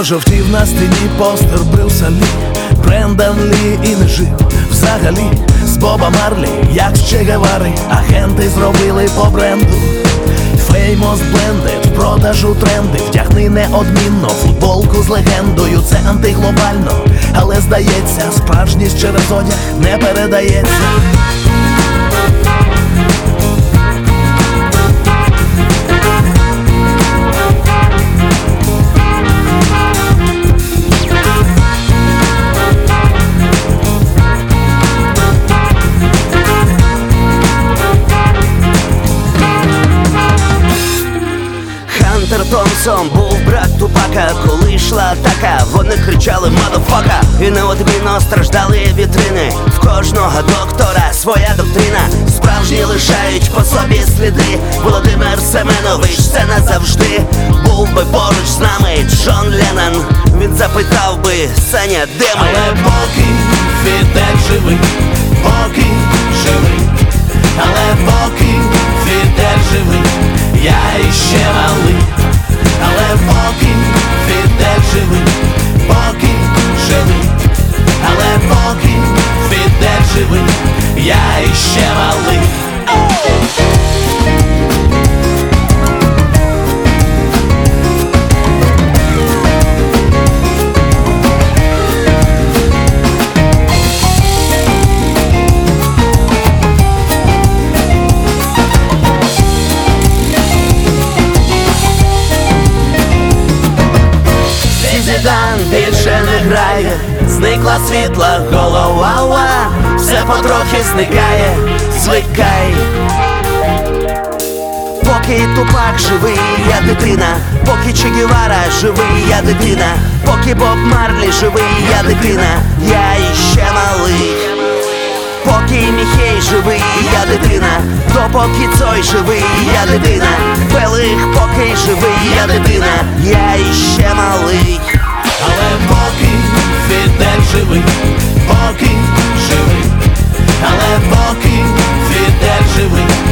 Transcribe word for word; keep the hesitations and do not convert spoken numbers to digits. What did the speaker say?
Пожовтів на стіні постер Брюса Лі, Брендан Лі і не жив взагалі. З Боба Марлі, як з Че Гевари, агенти зробили по бренду. Феймос бленди, в продажу тренди. Втягни неодмінно футболку з легендою. Це антиглобально, але здається, справжність через одяг не передається. Хантер Томпсон був брат Тупака. Коли йшла атака, вони кричали «Мадафака!» І неодмінно страждали вітрини. В кожного доктора своя доктрина. Справжні лишають по собі сліди. Володимир Семенович, це назавжди. Був би поруч з нами Джон Леннон, він запитав би: Саня, де ми? Але поки Фідель живий, поки живий, але поки Фідель живий, я іще малий. Але поки Фідель живий, поки живий, але поки Фідель живий, я іще малий. Зідан більше не грає, зникла світла голова, все потрохи зникає, звикай. Поки Тупак живий, я дитина, поки Че Гевара живий, я дитина, поки Боб Марлі живий, я дитина, я іще малий. Поки Міхей живий, я дитина, допоки Цой живий, я дитина, Пелих поки живий, я дитина, я іще малий. Але поки Фідель живий, поки живий, але поки Фідель живий,